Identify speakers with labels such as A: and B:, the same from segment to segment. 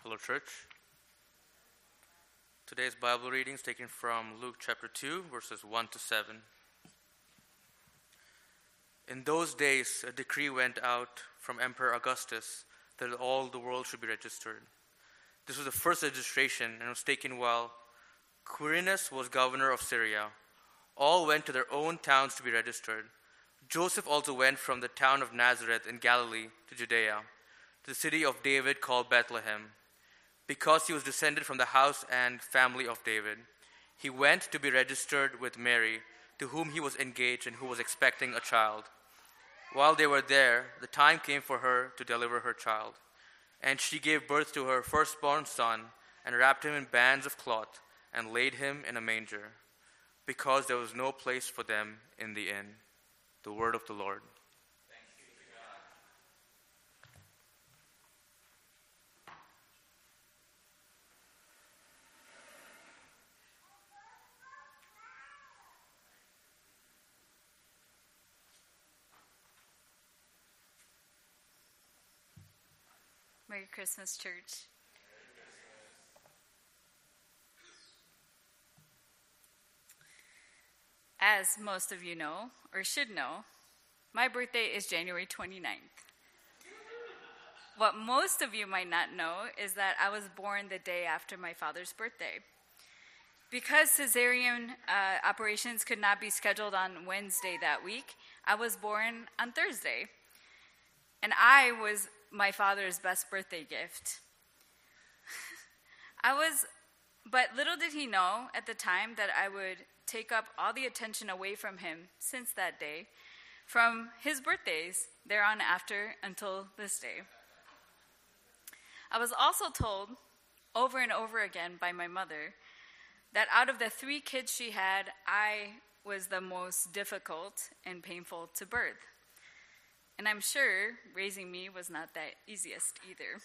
A: Hello, church. Today's Bible reading is taken from Luke chapter 2, verses 1 to 7. In those days, a decree went out from Emperor Augustus that all the world should be registered. This was the first registration and was taken while Quirinius was governor of Syria. All went to their own towns to be registered. Joseph also went from the town of Nazareth in Galilee to Judea, to the city of David called Bethlehem, because he was descended from the house and family of David. He went to be registered with Mary, to whom he was engaged and who was expecting a child. While they were there, the time came for her to deliver her child. And she gave birth to her firstborn son, and wrapped him in bands of cloth, and laid him in a manger, because there was no place for them in the inn. The word of the Lord.
B: Merry Christmas, church. As most of you know, or should know, my birthday is January 29th. What most of you might not know is that I was born the day after my father's birthday. Because cesarean operations could not be scheduled on Wednesday that week, I was born on Thursday. And I was my father's best birthday gift. But little did he know at the time that I would take up all the attention away from him since that day, from his birthdays thereon after until this day. I was also told over and over again by my mother that out of the 3 kids she had, I was the most difficult and painful to birth. And I'm sure raising me was not that easiest either.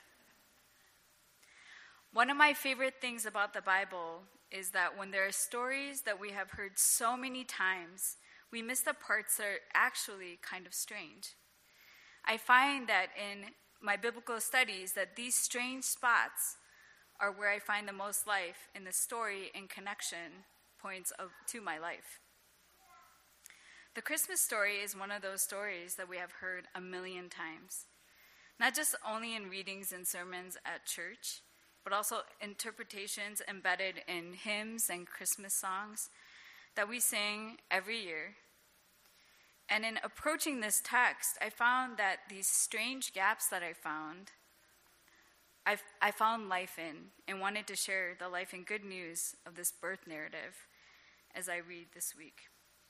B: One of my favorite things about the Bible is that when there are stories that we have heard so many times, we miss the parts that are actually kind of strange. I find that in my biblical studies that these strange spots are where I find the most life in the story and connection points to my life. The Christmas story is one of those stories that we have heard a million times, not just only in readings and sermons at church, but also interpretations embedded in hymns and Christmas songs that we sing every year. And in approaching this text, I found that these strange gaps that I found life in, and wanted to share the life and good news of this birth narrative as I read this week.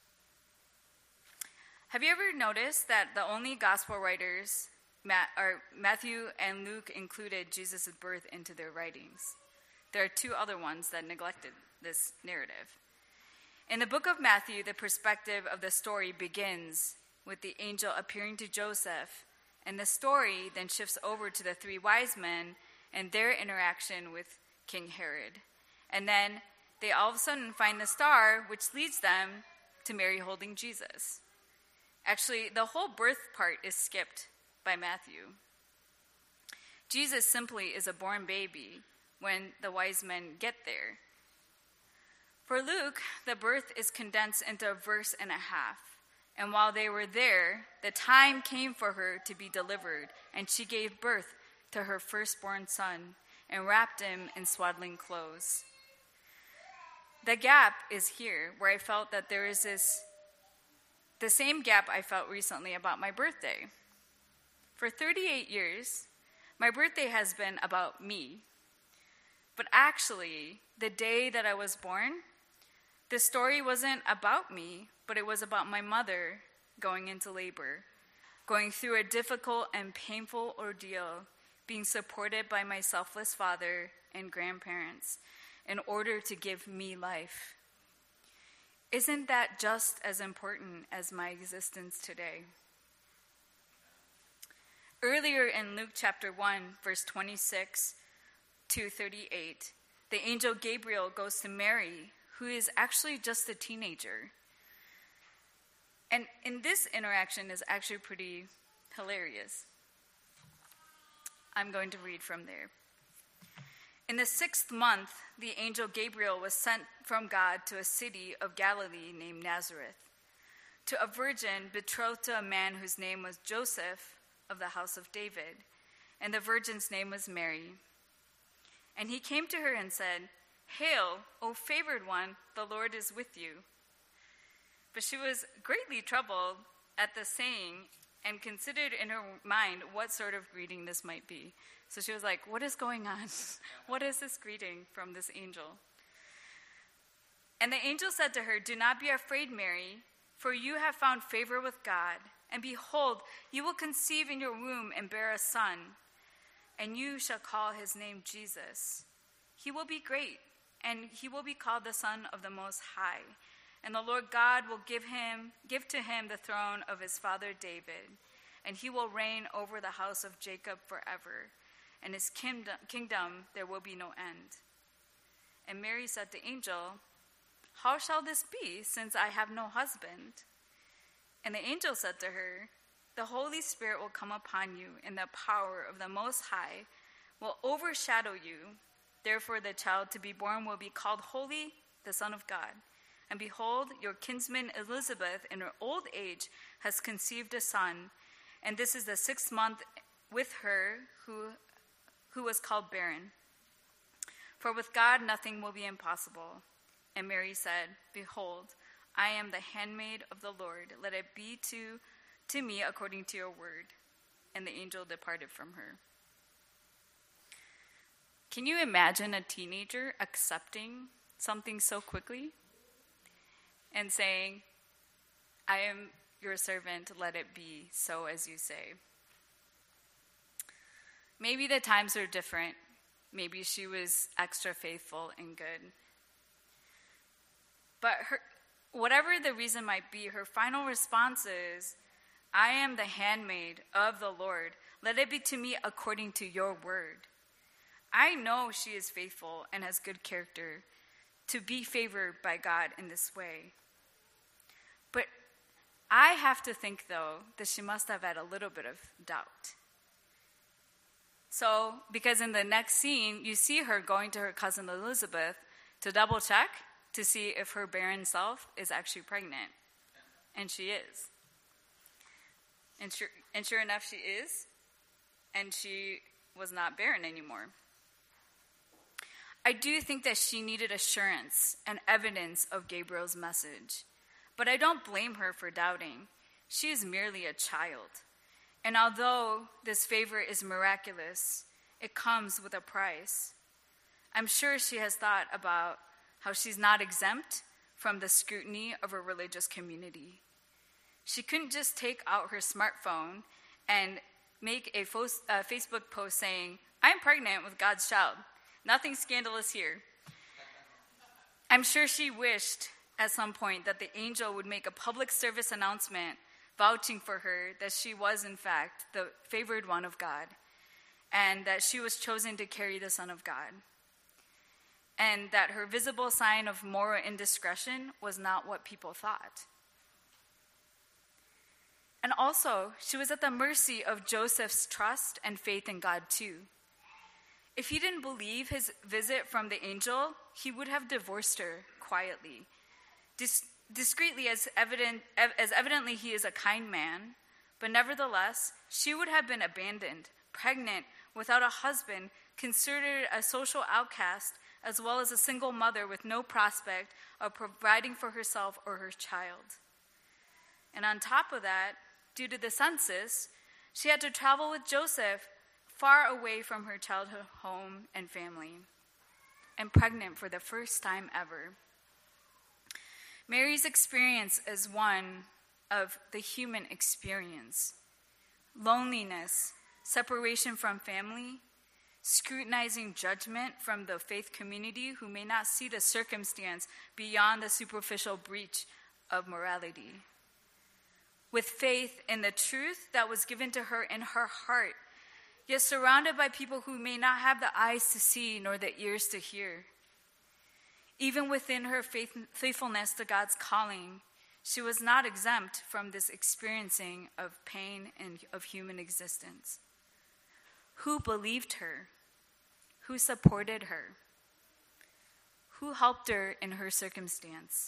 B: Have you ever noticed that the only gospel writers, Matthew and Luke, included Jesus' birth into their writings? There are 2 other ones that neglected this narrative. In the book of Matthew, the perspective of the story begins with the angel appearing to Joseph, and the story then shifts over to the 3 wise men and their interaction with King Herod. And then they all of a sudden find the star, which leads them to Mary holding Jesus. Actually, the whole birth part is skipped by Matthew. Jesus simply is a born baby when the wise men get there. For Luke, the birth is condensed into a verse and a half. And while they were there, the time came for her to be delivered, and she gave birth to her firstborn son and wrapped him in swaddling clothes. The gap is here where I felt that there is the same gap I felt recently about my birthday. For 38 years, my birthday has been about me. But actually, the day that I was born, the story wasn't about me, but it was about my mother going into labor, going through a difficult and painful ordeal, being supported by my selfless father and grandparents in order to give me life. Isn't that just as important as my existence today? Earlier in Luke chapter 1, verse 26 to 38, the angel Gabriel goes to Mary, who is actually just a teenager. And in this interaction is actually pretty hilarious. I'm going to read from there. In the 6th month, the angel Gabriel was sent from God to a city of Galilee named Nazareth, to a virgin betrothed to a man whose name was Joseph of the house of David, and the virgin's name was Mary. And he came to her and said, "Hail, O favored one, the Lord is with you." But she was greatly troubled at the saying and considered in her mind what sort of greeting this might be. So she was like, what is going on? What is this greeting from this angel? And the angel said to her, "Do not be afraid, Mary, for you have found favor with God. And behold, you will conceive in your womb and bear a son, and you shall call his name Jesus. He will be great, and he will be called the Son of the Most High. And the Lord God will give to him the throne of his father David, and he will reign over the house of Jacob forever, and his kingdom there will be no end." And Mary said to the angel, "How shall this be, since I have no husband?" And the angel said to her, "The Holy Spirit will come upon you, and the power of the Most High will overshadow you. Therefore the child to be born will be called Holy, the Son of God. And behold, your kinsman Elizabeth, in her old age, has conceived a son, and this is the 6th month with her who was called barren. For with God nothing will be impossible." And Mary said, "Behold, I am the handmaid of the Lord. Let it be to me according to your word." And the angel departed from her. Can you imagine a teenager accepting something so quickly and saying, "I am your servant, let it be so as you say"? Maybe the times are different. Maybe she was extra faithful and good. But whatever the reason might be, her final response is, "I am the handmaid of the Lord. Let it be to me according to your word." I know she is faithful and has good character to be favored by God in this way. But I have to think, though, that she must have had a little bit of doubt. So, because in the next scene, you see her going to her cousin Elizabeth to double check to see if her barren self is actually pregnant. And she is. And sure enough, she is. And she was not barren anymore. I do think that she needed assurance and evidence of Gabriel's message. But I don't blame her for doubting. She is merely a child. And although this favor is miraculous, it comes with a price. I'm sure she has thought about how she's not exempt from the scrutiny of a religious community. She couldn't just take out her smartphone and make a Facebook post saying, "I'm pregnant with God's child. Nothing scandalous here." I'm sure she wished at some point that the angel would make a public service announcement vouching for her that she was, in fact, the favored one of God, and that she was chosen to carry the Son of God, and that her visible sign of moral indiscretion was not what people thought. And also, she was at the mercy of Joseph's trust and faith in God, too. If he didn't believe his visit from the angel, he would have divorced her quietly, discreetly, as evidently he is a kind man. But nevertheless, she would have been abandoned, pregnant, without a husband, considered a social outcast, as well as a single mother with no prospect of providing for herself or her child. And on top of that, due to the census, she had to travel with Joseph far away from her childhood home and family, and pregnant for the first time ever. Mary's experience is one of the human experience: loneliness, separation from family, scrutinizing judgment from the faith community who may not see the circumstance beyond the superficial breach of morality. With faith in the truth that was given to her in her heart, yet surrounded by people who may not have the eyes to see nor the ears to hear. Even within her faithfulness to God's calling, she was not exempt from this experiencing of pain and of human existence. Who believed her? Who supported her? Who helped her in her circumstance?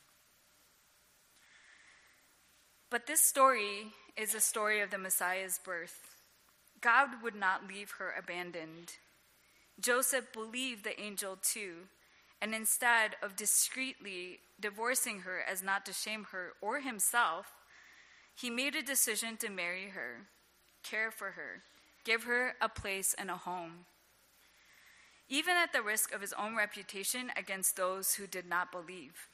B: But this story is a story of the Messiah's birth. God would not leave her abandoned. Joseph believed the angel too, and instead of discreetly divorcing her as not to shame her or himself, he made a decision to marry her, care for her, give her a place and a home, even at the risk of his own reputation against those who did not believe.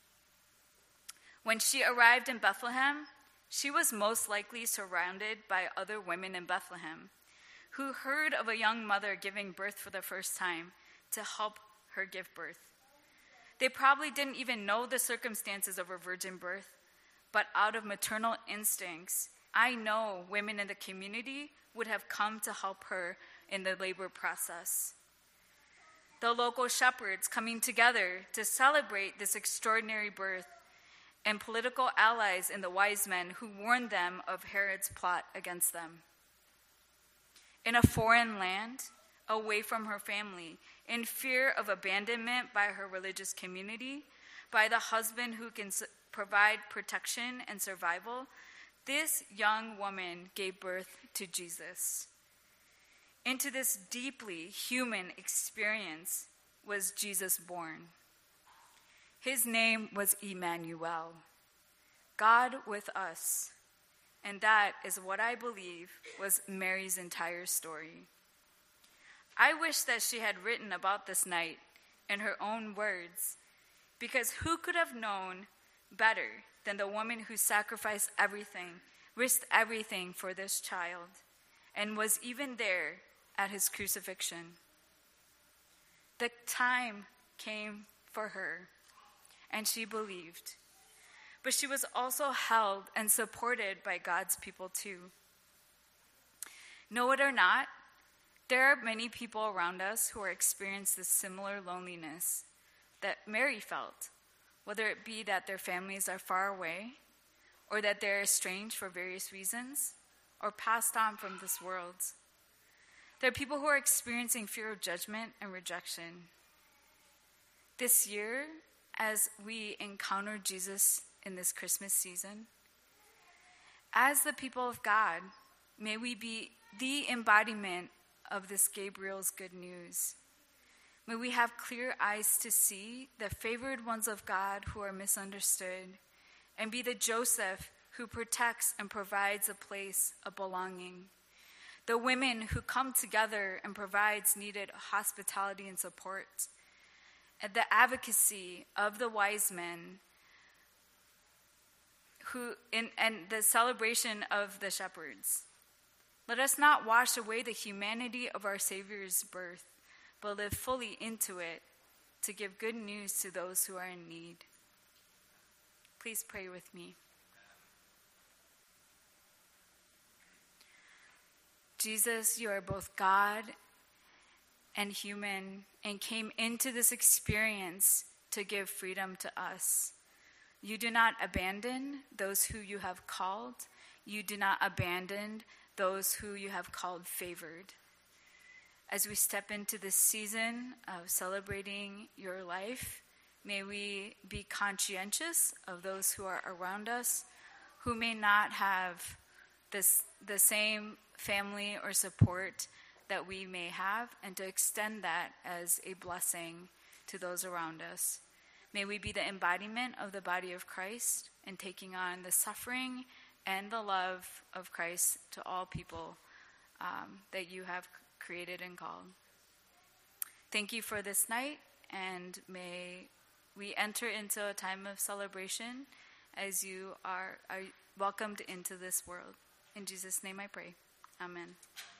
B: When she arrived in Bethlehem, she was most likely surrounded by other women in Bethlehem who heard of a young mother giving birth for the first time to help her give birth. They probably didn't even know the circumstances of her virgin birth, but out of maternal instincts, I know women in the community would have come to help her in the labor process. The local shepherds coming together to celebrate this extraordinary birth, and political allies in the wise men who warned them of Herod's plot against them. In a foreign land, away from her family, in fear of abandonment by her religious community, by the husband who can provide protection and survival, this young woman gave birth to Jesus. Into this deeply human experience was Jesus born. His name was Emmanuel, God with us. And that is what I believe was Mary's entire story. I wish that she had written about this night in her own words, because who could have known better than the woman who sacrificed everything, risked everything for this child, and was even there at his crucifixion. The time came for her, and she believed. But she was also held and supported by God's people too. Know it or not, there are many people around us who are experiencing this similar loneliness that Mary felt, whether it be that their families are far away, or that they're estranged for various reasons, or passed on from this world. There are people who are experiencing fear of judgment and rejection. This year, as we encounter Jesus in this Christmas season, as the people of God, may we be the embodiment of this Gabriel's good news. May we have clear eyes to see the favored ones of God who are misunderstood, and be the Joseph who protects and provides a place of belonging. The women who come together and provides needed hospitality and support. And the advocacy of the wise men and the celebration of the shepherds. Let us not wash away the humanity of our Savior's birth, but live fully into it to give good news to those who are in need. Please pray with me. Jesus, you are both God and human, and came into this experience to give freedom to us. You do not abandon those who you have called. You do not abandon those who you have called favored. As we step into this season of celebrating your life, may we be conscientious of those who are around us who may not have the same family or support that we may have, and to extend that as a blessing to those around us. May we be the embodiment of the body of Christ and taking on the suffering and the love of Christ to all people that you have created and called. Thank you for this night, and may we enter into a time of celebration as you are welcomed into this world. In Jesus' name I pray. Amen.